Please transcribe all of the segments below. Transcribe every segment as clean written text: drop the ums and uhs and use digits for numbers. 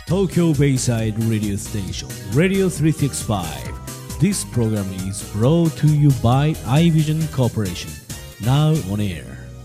Tokyo Bayside Radio Station Radio 365. This program is brought to you by iVision Corporation. Now on air.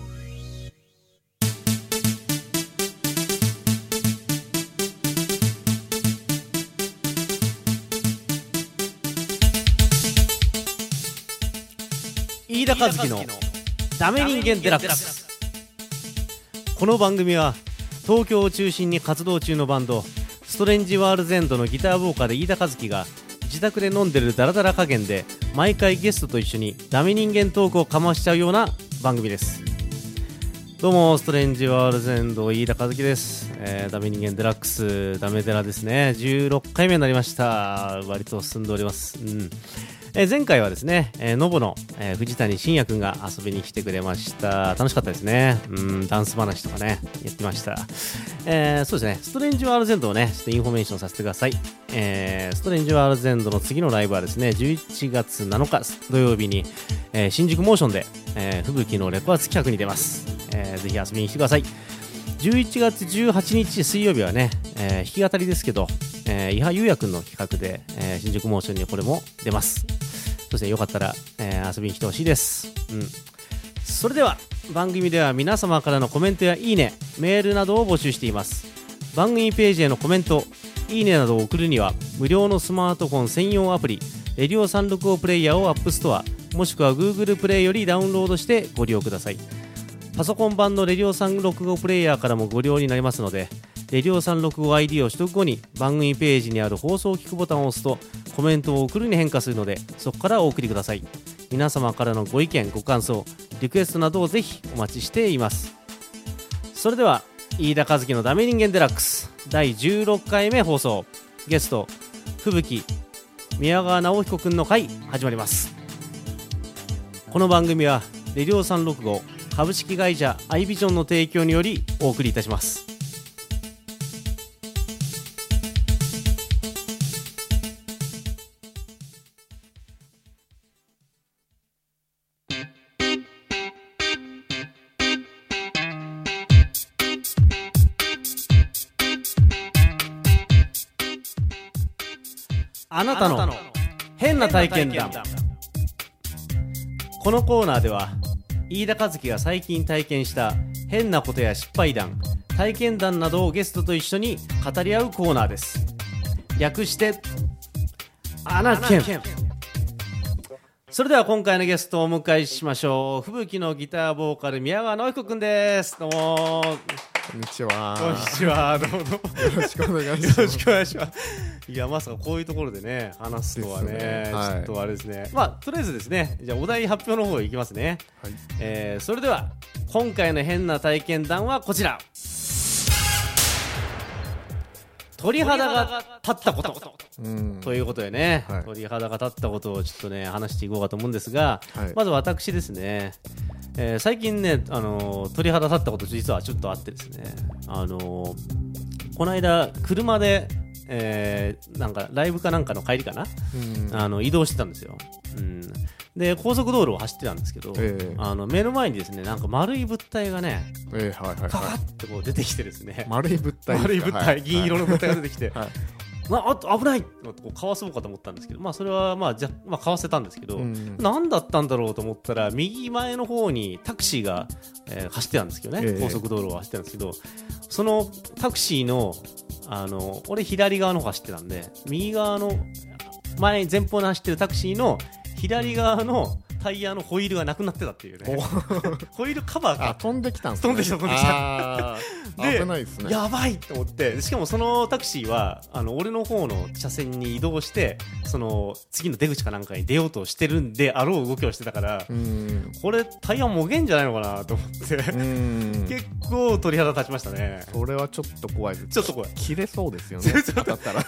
飯田和樹のダメ人間デラックス。この番組は東京を中心に活動中のバンドストレンジワールズエンドのギターボーカル飯田和樹が自宅で飲んでるダラダラ加減で毎回ゲストと一緒にダメ人間トークをかましちゃうような番組です。どうもストレンジワールズエンド飯田和樹です。ダメ人間デラックスダメデラですね。16回目になりました。割と進んでおります。前回はですね、ノボの、藤谷真也くんが遊びに来てくれました。楽しかったですね。ダンス話とかねやってました。そうですね、ストレンジワールズエンドをねちょっとインフォメーションさせてください。ストレンジワールズエンドの次のライブはですね11月7日土曜日に、新宿モーションで、吹雪のレコ発企画に出ます。ぜひ遊びに来てください。11月18日水曜日はね、弾き語りですけど、伊波裕也くんの企画で、新宿モーションにこれも出ます。そしてよかったら、遊びに来てほしいです。それでは番組では皆様からのコメントやいいね、メールなどを募集しています。番組ページへのコメント、いいねなどを送るには無料のスマートフォン専用アプリレディオ365プレイヤーをアップストアもしくは Google プレイよりダウンロードしてご利用ください。パソコン版のレディオ365プレイヤーからもご利用になりますので、レディオ 365ID を取得後に番組ページにある放送を聞くボタンを押すとコメントを送るに変化するので、そこからお送りください。皆様からのご意見ご感想リクエストなどをぜひお待ちしています。それでは飯田和樹のダメ人間デラックス第16回目放送、ゲスト吹雪宮川直彦くんの回始まります。この番組はレディオ365株式会社アイビジョンの提供によりお送りいたします。あなたの変な体験談。このコーナーでは飯田和樹が最近体験した変なことや失敗談、体験談などをゲストと一緒に語り合うコーナーです。略してアナケン。それでは今回のゲストをお迎えしましょう。吹雪のギターボーカル宮川直彦くんです。どうも。 こんにちは。 こんにちは。どうもどうも。 よろしくお願いします。 よろしくお願いします。いやまさかこういうところでね話すとはね、ちょっとあれですね。とりあえずですね、じゃあお題発表の方いきますね。それでは今回の変な体験談はこちら。鳥肌が立ったことということでね、鳥肌が立ったことをちょっとね話していこうかと思うんですが、まず私ですね、最近ね鳥肌立ったこと実はちょっとあってですね、この間車でなんかライブかなんかの帰りかな、移動してたんですよ。で高速道路を走ってたんですけど、目の前にですねなんか丸い物体がね、カカってこう出てきてですね、 丸い物体、 銀色の物体が出てきて、あと危ないとこうかわそうかと思ったんですけど、それはかわせたんですけど、何だったんだろうと思ったら右前の方にタクシーが、走ってたんですけどね、高速道路を走ってたんですけど、そのタクシーの俺左側の方走ってたんで、右側の前方に走ってるタクシーの左側のタイヤのホイールがなくなってたっていうね。ホイールカバーが飛んできたんですね。 飛んできた。 で危ないですね。 やばいと思って、しかもそのタクシーは俺の方の車線に移動してその次の出口かなんかに出ようとしてるんであろう動きをしてたから、これタイヤもげんじゃないのかなと思って結構鳥肌立ちましたね。 それはちょっと怖いです。 ちょっと怖い。 切れそうですよね。当たったら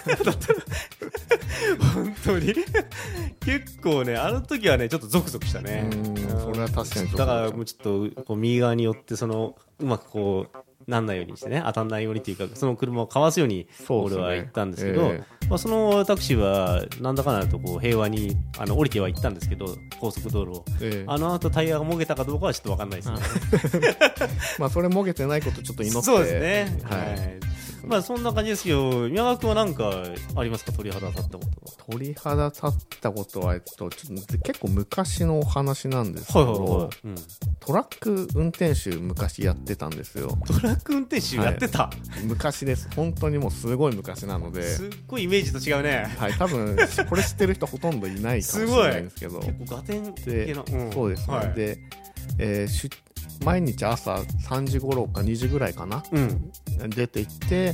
本当に結構ねあの時はねちょっとゾクゾクしたね。 それは確かにだからもうちょっとこう右側に寄ってそのうまくこうなんないようにしてね、当たんないようにっていうかその車をかわすように俺は行ったんですけど、そのタクシーはなんだかんだとこう平和に降りてはいったんですけど、高速道路を、あの後タイヤがもげたかどうかはちょっと分かんないですね。 それもげてないことちょっと祈って。 そうですね。 ね。 まあそんな感じですよ。宮川君は何かありますか、鳥肌立ったこと鳥肌立ったことは、ちょっと結構昔のお話なんですけは。 ど、トラック運転手昔やってたんですよ。 トラック運転手やってた、 昔です。本当にもうすごい昔なので、 すっごいイメージと違うね。 はい、多分これ知ってる人ほとんどいないかもしれないんですけど、 結構ガテンで系な、 そうですね、 はい、 で、毎日朝3時頃か2時ぐらいかな、出て行って、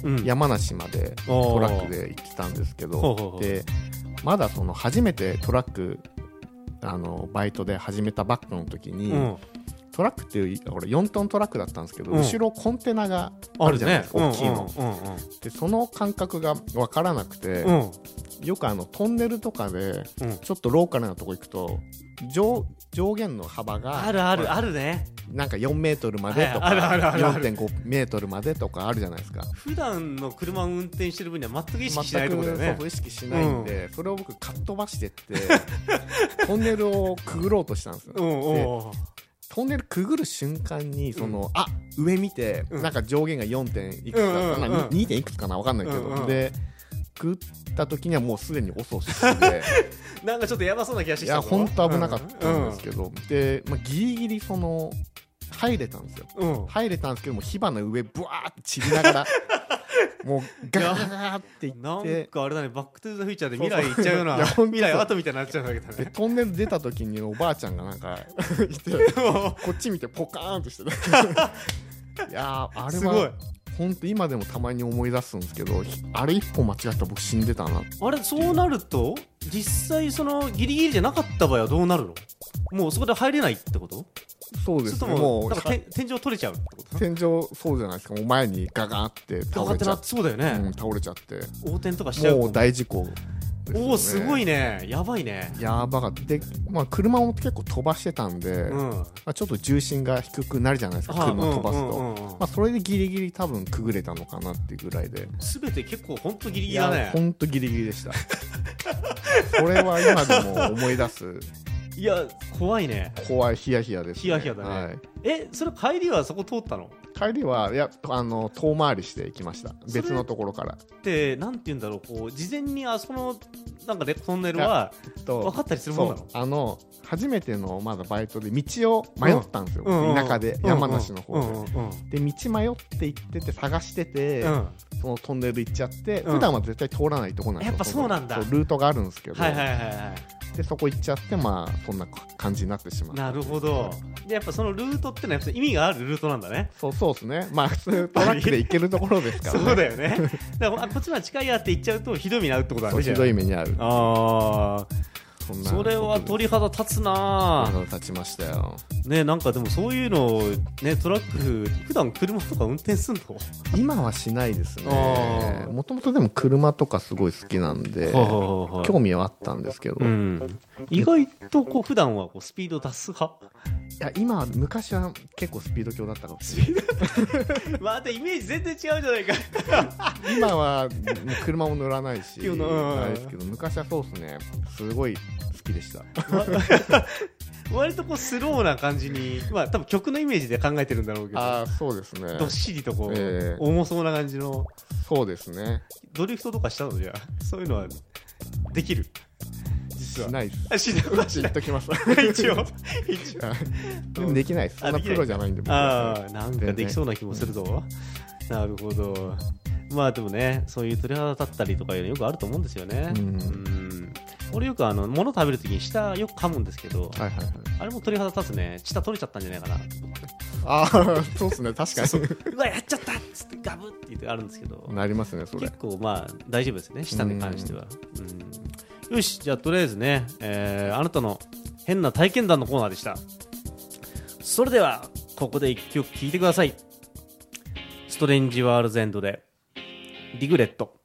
山梨までトラックで行ってたんですけど、でまだその初めてトラックバイトで始めたばっかの時に、トラックっていう俺4トントラックだったんですけど、後ろコンテナがあるじゃないですか、大きいの、でその感覚が分からなくて、よくトンネルとかでちょっとローカルなとこ行くと上限の幅があるね。 なんか4メートルまでとか 4.5 メートルまでとかあるじゃないですか。 普段の車を運転してる分には全く意識しないところだよね。 全くそう意識しないんで、それを僕かっ飛ばしてってトンネルをくぐろうとしたんですよ。でトンネルくぐる瞬間に上見て、なんか上限が 4. 点いくつだったかな、2. 点いくつかな分かんないけど、でくった時にはもうすでに遅しでなんかちょっとやばそうな気がしてきた。 いや本当危なかったんですけど、で、ギリギリ入れたんですよ、入れたんですけども火花上ブワーって散りながらもうガーガーっていって、 なんかあれだね、バックトゥーザフューチャーで未来行っちゃうような未来アートみたいになっちゃうんだけどね。 でトンネル出た時におばあちゃんがなんかいてこっち見てポカーンとしていやあれは本当今でもたまに思い出すんですけど、あれ一歩間違ったら僕死んでたな。 あれそうなると実際そのギリギリじゃなかった場合はどうなるの？もうそこで入れないってこと？ そうですね。 もうなんか天井取れちゃうってこと？ 天井そうじゃないですか。もう前にガガーって倒れちゃって、 そうだよね、 倒れちゃって横転とかしちゃう。 もう大事故ですよね。 おおすごいね、やばいね。 やばかった。で、車も結構飛ばしてたんで、ちょっと重心が低くなるじゃないですか、車飛ばすと。それでギリギリ多分くぐれたのかなっていうぐらいで。 全て結構本当ギリギリだね。 本当ギリギリでした。これは今でも思い出す。 いや怖いね。 怖い、ヒヤヒヤですね。 ヒヤヒヤだね。それ帰りはそこ通ったの？ 帰りはいや遠回りして行きました。別のところから。 でなんて言うんだろう、こう事前にあそこのなんかトンネルは分かったりするもんなの？ 初めてのまだバイトで道を迷ったんですよ、田舎で、山梨の方で。で道迷って行ってて探してて、そのトンネル行っちゃって、普段は絶対通らないとこなんですよ。 やっぱそうなんだ。 ルートがあるんですけど、でそこ行っちゃって、そんな感じになってしまう。 なるほど。でやっぱそのルートってのはやっぱ意味があるルートなんだね。 そうですね。普通トラックで行けるところですからね。 そうだよね。だからこっちは近いやって行っちゃうとひどい目に遭うってことだね。 ひどい目に遭う。 ああ。それは鳥肌立つな。 鳥肌立ちましたよ。 ね、なんかでもそういうのね、トラック普段車とか運転すんの？ 今はしないですね。もともとでも車とかすごい好きなんで興味はあったんですけど、 意外と普段はスピード出す派？ いや昔は結構スピード強だったかもしれない。 またイメージ全然違うじゃないか。 今はもう車も乗らないしないですけど、昔はそうですね、すごい好きでした。 割とスローな感じに、多分曲のイメージで考えてるんだろうけど、 そうですね、 どっしりと重そうな感じの。 そうですね。 ドリフトとかしたの？じゃあそういうのはできる？ しないです。 しない。 言っときます。 一応でもできないです。そんなプロじゃないんで。 なんかできそうな気もするぞ。なるほど。でもね、そういう鳥肌立ったりとかいうのよくあると思うんですよね。俺よく物食べるときに舌よく噛むんですけど、あれも鳥肌立つね。舌取れちゃったんじゃないかな。 そうですね、確かに。 うわやっちゃったっつってガブって言ってあるんですけど、 なりますねそれ。 結構大丈夫ですね、舌に関しては。よし、じゃあとりあえずね、あなたの変な体験談のコーナーでした。それではここで一曲聴いてください。ストレンジワールズエンドでリグレット。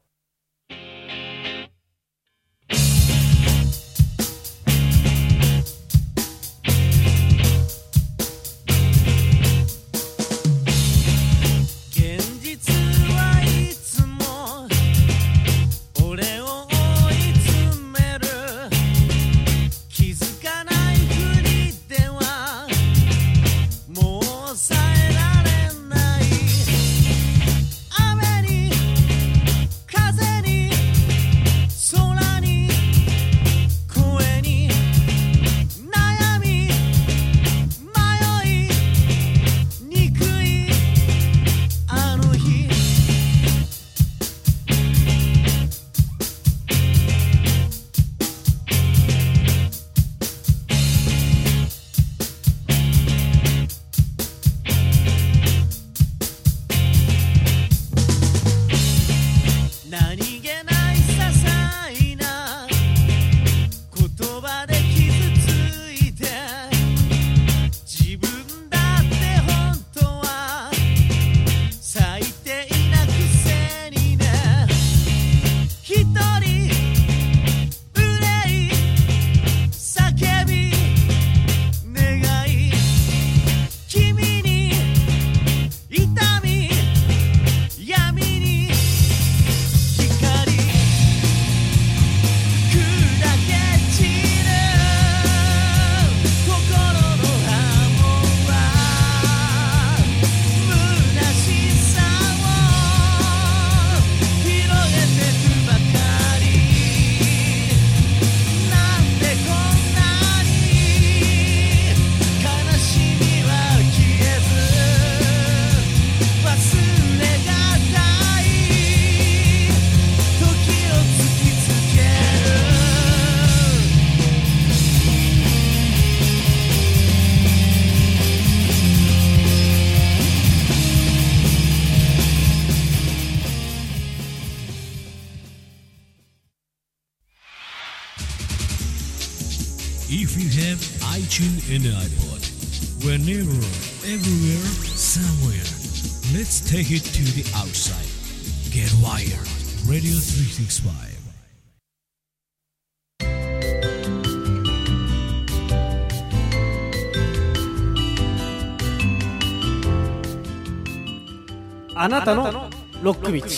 もう抑えられない雨に If you have iTunes and iPod, whenever, everywhere, somewhere, let's take it to the outside. Get wired. Radio 365. あなたのロック道。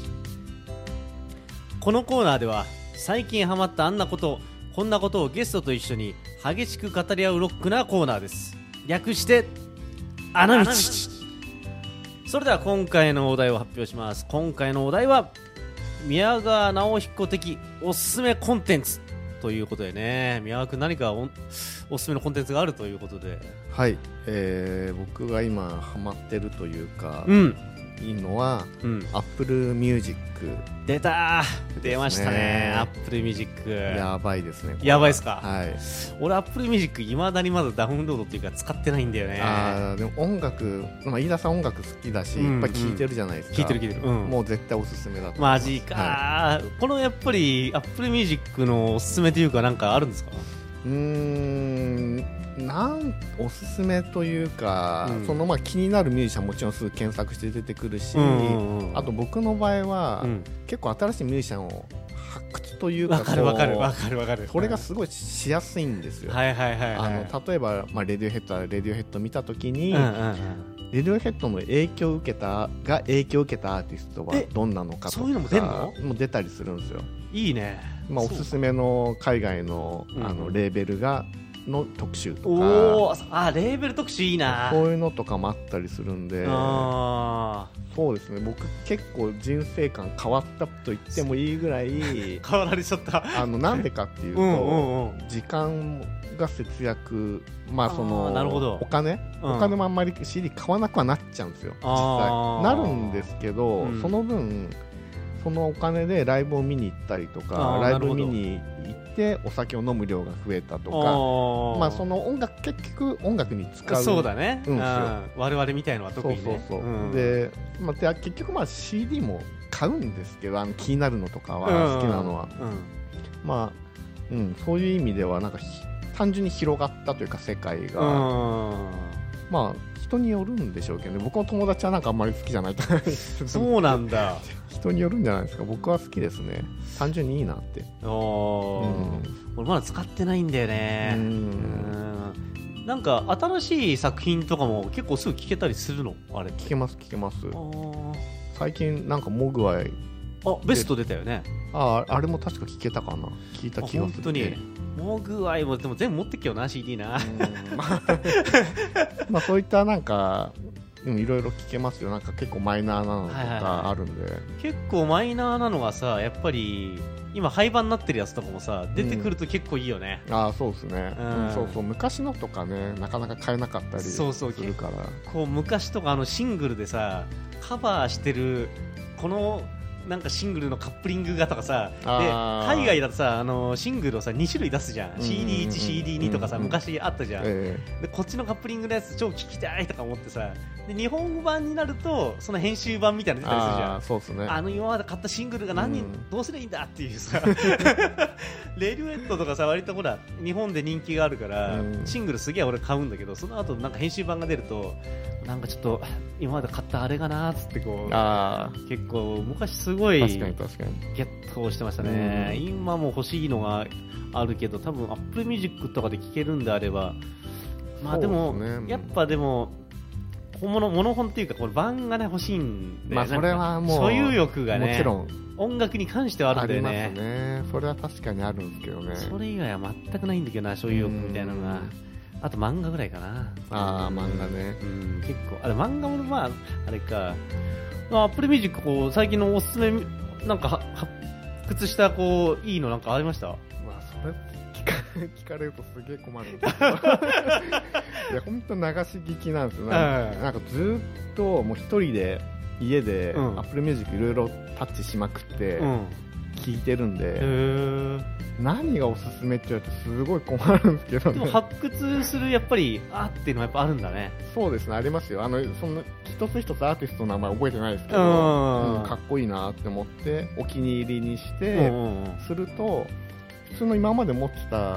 このコーナーでは最近ハマったあんなことこんなことをゲストと一緒に激しく語り合うロックなコーナーです。略して穴道。それでは今回のお題を発表します。今回のお題は宮川直彦的おすすめコンテンツということでね、宮川君何か おすすめのコンテンツがあるということで。 はい、僕が今ハマってるというか、いいのは、Apple Music。 出ましたね。 Apple Music やばいですね。 やばいですか。 はい、 俺 Apple Music いまだにまだダウンロードっていうか使ってないんだよね。 でも音楽、飯田さん音楽好きだし、いっぱい聴いてるじゃないですか。 聴いてる、 もう絶対おすすめだと思いマます。 ジか、このやっぱり Apple Music のおすすめというかなんかあるんですか。 おすすめというか、気になるミュージシャンもちろんすぐ検索して出てくるし、あと僕の場合は、結構新しいミュージシャンを発掘というか、 わかるそれがすごいしやすいんですよ。例えば、レディオヘッド見たときに、レディオヘッドの影響を受けたアーティストはどんなのかとか、 そういうのも出るの？ もう出たりするんですよ。 いいね。 おすすめの海外の、レーベルの特集とか、 レーベル特集いいな。 そういうのとかもあったりするんで、そうですね、僕結構人生観変わったと言ってもいいぐらい変わられちゃった。 なんでかっていうと、時間が節約、なるほど、お金もあんまり CD 買わなくはなっちゃうんですよ。実際なるんですけど、その分そのお金でライブを見に行ったりとか、ライブ見に行ってお酒を飲む量が増えたとか、その結局音楽に使う。 そうだね、我々みたいのは特にね。 で、結局CD も買うんですけど、気になるのとかは好きなのは、そういう意味ではなんか単純に広がったというか、世界が人によるんでしょうけどね。僕の友達はなんかあんまり好きじゃない。 そうなんだ。 人によるんじゃないですか。僕は好きですね。単純にいいなって。 俺まだ使ってないんだよね。なんか新しい作品とかも結構すぐ聴けたりするの？あれ聴けます。最近なんかモグワイベスト出たよね。 あれも確か聴けたかな。聞いた気がする。 本当にモグワイもでも全部持ってっけよな、 CD な。 そういったなんかいろいろ聞けますよ。なんか結構マイナーなのとかあるんで、 結構マイナーなのがさ、やっぱり今廃盤になってるやつとかもさ、出てくると結構いいよね。 そうですね。昔のとかね、なかなか買えなかったりするから。 こう昔とかシングルでさカバーしてるこのなんかシングルのカップリングがとかさ、で海外だとさシングルをさ2種類出すじゃん。 CD1、CD2 とかさ、昔あったじゃん。でこっちのカップリングのやつ超聞きたいとか思ってさ、で日本語版になるとその編集版みたいなの出たりするじゃん。 そうですね。 今まで買ったシングルが何人、どうすりゃいいんだっていうさレディオヘッドとかさ、割とほら日本で人気があるから、シングルすげえ俺買うんだけど、その後なんか編集版が出るとなんかちょっと今まで買ったあれがなーっつってこう、結構昔すごいゲットしてましたね。今も欲しいのがあるけど、多分 Apple Music とかで聴けるんであれば、でもやっぱでもモノ本っていうかこれ版がね欲しいんで、 それはもう所有欲がね、 もちろん音楽に関してはあるんだよね。 ありますね。それは確かにあるんですけどね。 それ以外は全くないんだけどな、所有欲みたいなのが。あと漫画ぐらいかな。 漫画ね。 結構漫画もあれか。Apple Music こう最近のおすすめなんか発掘したこういいのなんかありました？ それ聞かれるとすげえ困るんですけどいや本当流し聞きなんですよ。なんかずっともう一人で家で Apple Music いろいろタッチしまくって聞いてるんで、何がおすすめって言われてすごい困るんですけど、ね、 でも発掘するやっぱりっていうのはやっぱあるんだね。そうですね、 ありますよ。その一つ一つアーティストの名前覚えてないですけど、かっこいいなって思ってお気に入りにして、すると普通の今まで持ってた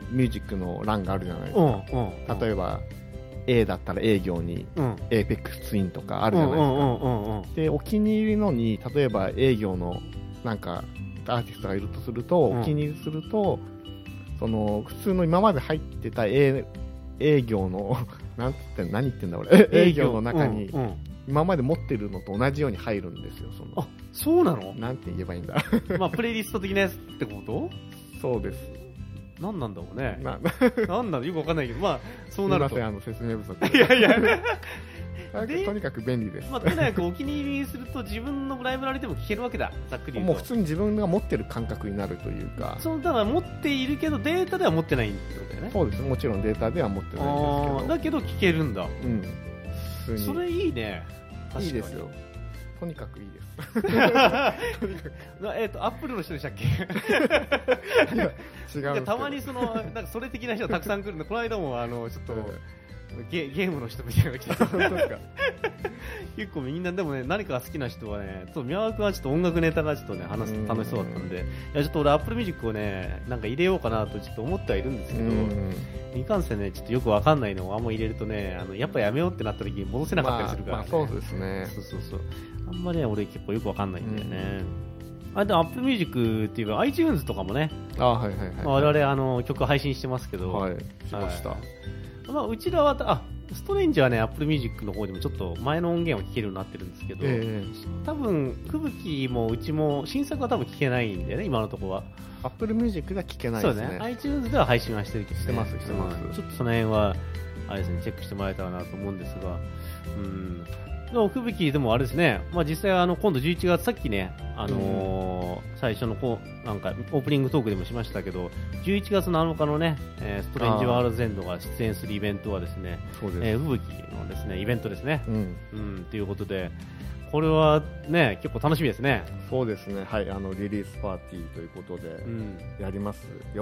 ミュージックの欄があるじゃないですか。例えば A だったら A 行に APEX ツインとかあるじゃないですか。でお気に入りのに例えば A 行のなんかアーティストがいるとすると、お気に入りするとその普通の今まで入ってた A 行の何言ってんだ俺 A 行の中に今まで持ってるのと同じように入るんですよ。 あ、そうなの？ なんて言えばいいんだまあプレイリスト的なやつってこと？ そうです。 何なんだろうね。なんだろうよくわかんないけど、まあそうなると。 すみません、説明不足。 いやいやとにかく便利です。 まあとにかくお気に入りにすると自分のライブラリでも聴けるわけだ。ざっくり言うと。 もう普通に自分が持ってる感覚になるというか。 そうだから持っているけどデータでは持ってないってことだよね。 そうです。もちろんデータでは持ってないんですけど。 だけど聴けるんだ。 うん。普通に。 それいいね。 いいですよ。とにかくいいです。 アップルの人でしたっけ？ いや、違う。 たまになんかそれ的な人がたくさん来るんで、この間もちょっと、ゲームの人みたいなのが来て結構みんなでもね、何かが好きな人はね、宮川君はちょっと音楽ネタがちょっとね、話すと楽しそうだったんで、いやちょっと俺アップルミュージックをね、なんか入れようかなとちょっと思ってはいるんですけど、いかんせんね、ちょっとよくわかんないのをあんま入れるとね、やっぱやめようってなった時に戻せなかったりするから、ね。 まあそうですね。 そう。あんまりね、俺結構よくわかんないんだよね。でもアップルミュージックっていうか iTunes とかもね、 はい。 我々曲配信してますけど、 はい、しました。 まあ、うちらはストレンジはね、Apple Music の方でもちょっと前の音源を聴けるようになってるんですけど、多分、吹雪もうちも新作は多分聴けないんだよね、今のところは。 Apple Music では聴けないですね。 そうですね。iTunes では配信はしてるけど、ね、 してます。 ちょっとその辺は、あれですね、チェックしてもらえたらなと思うんですが、でも吹雪でもあれですね、まあ、実際今度11月、さっきね、最初のなんかオープニングトークでもしましたけど、11月7日のね、ストレンジワールドゼンドが出演するイベントはですね、吹雪のですねイベントですね。ということで、これはね結構楽しみですね。 そうですね。はい、リリースパーティーということでやりますよ。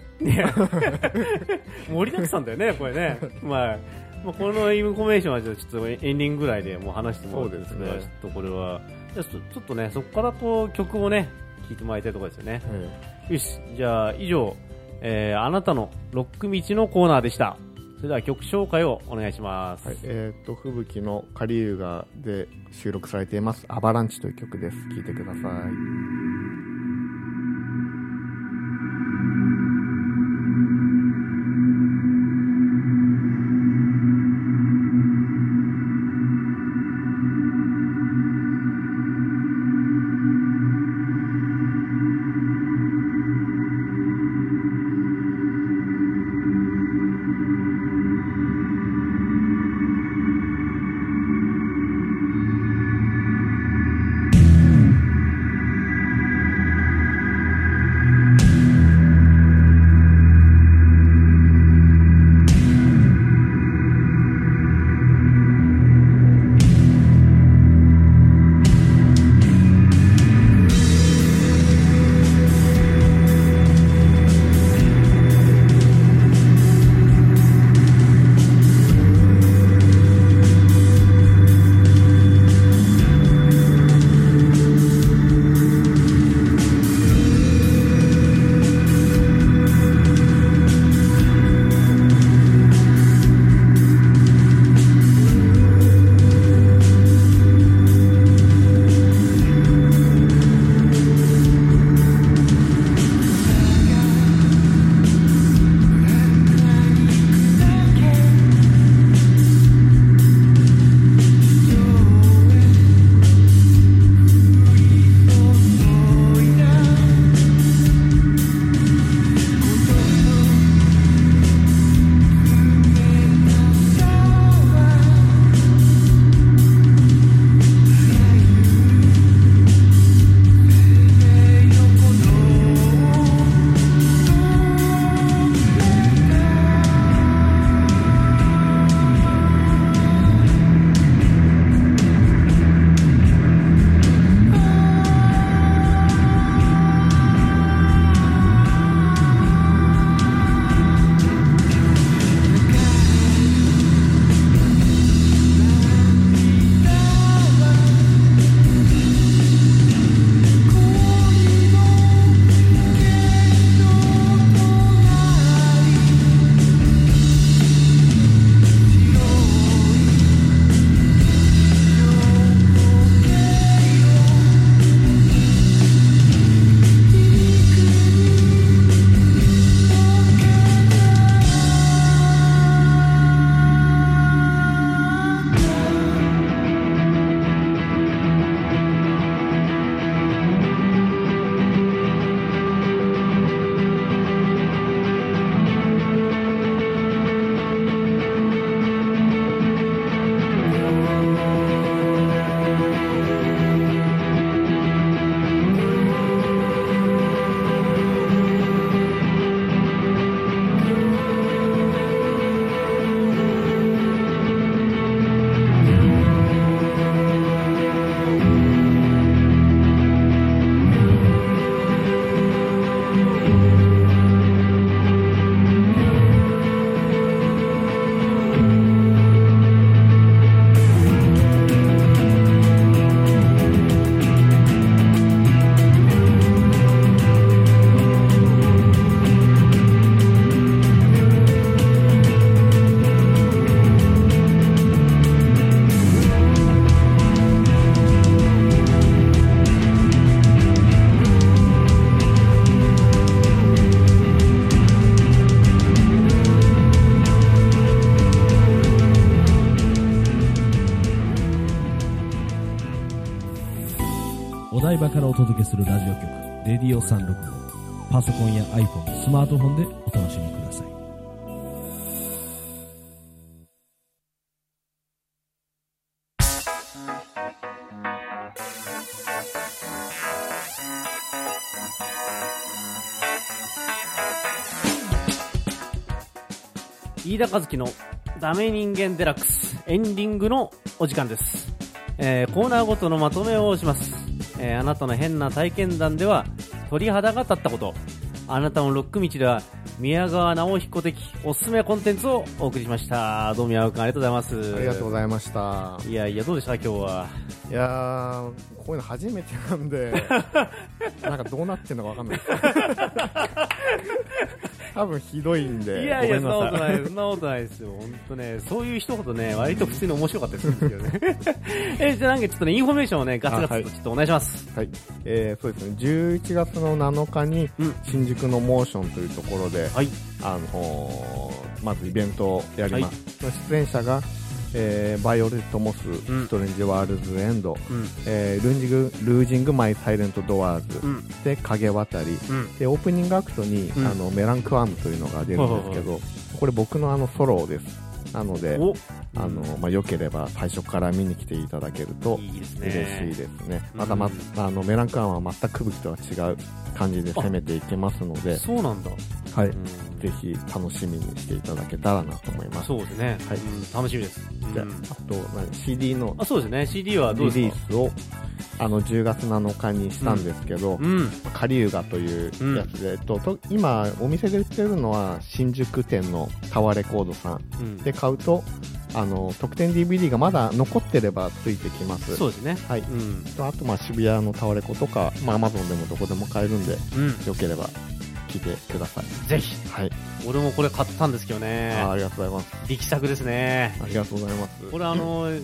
盛りだくさんだよね、これね。まあこのインフォメーションはちょっとエンディングぐらいでもう話してもらってですね、ちょっとこれはちょっとねそこから曲をね聴いてもらいたいところですよね。よし、じゃあ以上、あなたのロック道のコーナーでした。それでは曲紹介をお願いします。 はい、吹雪のカリユガで収録されていますアバランチという曲です。聴いてください。 お台場からお届けするラジオ局レディオ365、パソコンや iPhone、スマートフォンでお楽しみください。 飯田和樹のダメ人間デラックスエンディングのお時間です。コーナーごとのまとめをします。あなたの変な体験談では鳥肌が立ったこと、あなたのロック道では宮川直彦的おすすめコンテンツをお送りしました。どうも宮川君ありがとうございます。 ありがとうございました。 いやいや、どうでした今日は。 いやー、こういうの初めてなんでなんかどうなってんのかわかんないです多分ひどいんで。 いやいや、そんなことないです。そんなことないですよ。本当ね、そういう一言ね、割と普通に面白かったりするんですけどね。じゃあなんかちょっとね、インフォメーションをね、ガツガツとちょっとお願いします。 はい。そうですね、11月の7日に、新宿のモーションというところで、はい、まずイベントをやります。はい、出演者が、バイオレットモス、ストレンジワールズエンド、ルージングマイサイレントドアーズ、で影渡り、でオープニングアクトに、メランクアームというのが出るんですけど、これ僕のソロです。なので、良ければ最初から見に来ていただけると嬉しいですね。またメランクアームは全く武器とは違う感じで攻めていけますので、 そうなんだ。 はい。ぜひ楽しみにしていただけたらなと思います。 そうですね。はい。楽しみです。 じゃあ、あと、CD の、 そうですね。CD はどうですか？ リリースを、10月7日にしたんですけど、カリウガというやつで、今、お店で売ってるのは、新宿店のタワーレコードさんで買うと、特典 DVD がまだ残ってればついてきます。 そうですね。 はい。あと、渋谷のタワーレコとか、Amazon でもどこでも買えるんで、よければ、聞いてください。 ぜひ。 はい。 俺もこれ買ったんですけどね。 ありがとうございます。 力作ですね。 ありがとうございます。 これ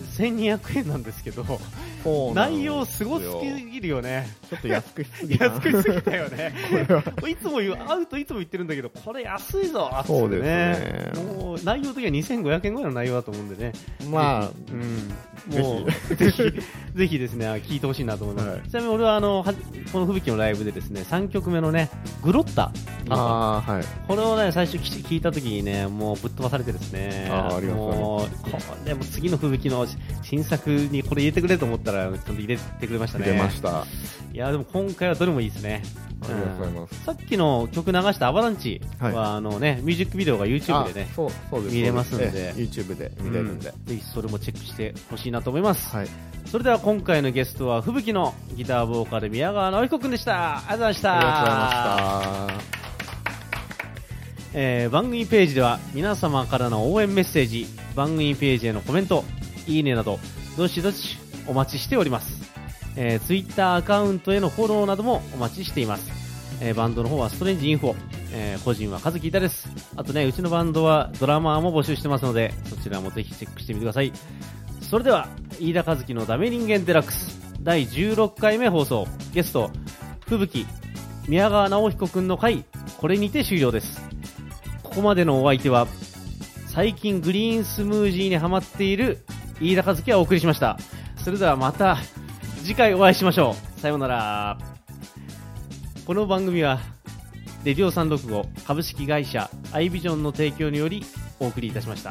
1200円なんですけど、内容すごすぎるよね。 ちょっと安くしすぎた。 安くしすぎたよね。いつも会うといつも言ってるんだけど、これ安いぞってね。 そうですね。 もう内容的には2500円ぐらいの内容だと思うんでね。 まあ、 もうぜひですね、聞いてほしいなと思います。ちなみに俺はこの吹雪のライブでですね、3曲目のね、グロッタ。 はい。 これをね、最初聞いた時にね、もうぶっ飛ばされてですね。 ありがとうございます。 これも次の吹雪の新作にこれ入れてくれと思ったら、ちゃんと入れてくれましたね。 入れました。 いや、でも今回はどれもいいですね。 ありがとうございます。 さっきの曲流したアバランチは、ミュージックビデオが YouTube でね、見れますので、 YouTube で見れるんで、 ぜひそれもチェックしてほしいなと思います。 はい。 それでは今回のゲストは、吹雪のギターボーカル宮川直彦くんでした。ありがとうございました。 ありがとうございました。 番組ページでは皆様からの応援メッセージ、番組ページへのコメント、いいねなどどしどしお待ちしております。Twitter アカウントへのフォローなどもお待ちしています。バンドの方はストレンジインフォ、個人は和樹いたです。あとね、うちのバンドはドラマーも募集してますので、そちらもぜひチェックしてみてください。それでは飯田和樹のダメ人間デラックス第16回目放送、ゲスト吹雪宮川直彦くんの回、これにて終了です。ここまでのお相手は、最近グリーンスムージーにハマっている飯田和樹がお送りしました。それではまた次回お会いしましょう。さようなら。この番組はレディオ365株式会社アイビジョンの提供によりお送りいたしました。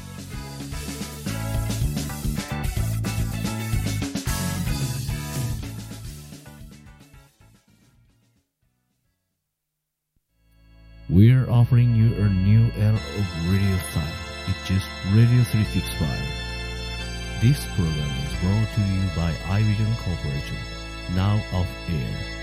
We're offering you a new era of radio style. It's just Radio 365. This program is brought to you by iVision Corporation. Now off air.